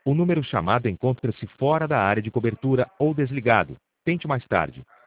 O número chamado encontra-se fora da área de cobertura ou desligado. Tente mais tarde.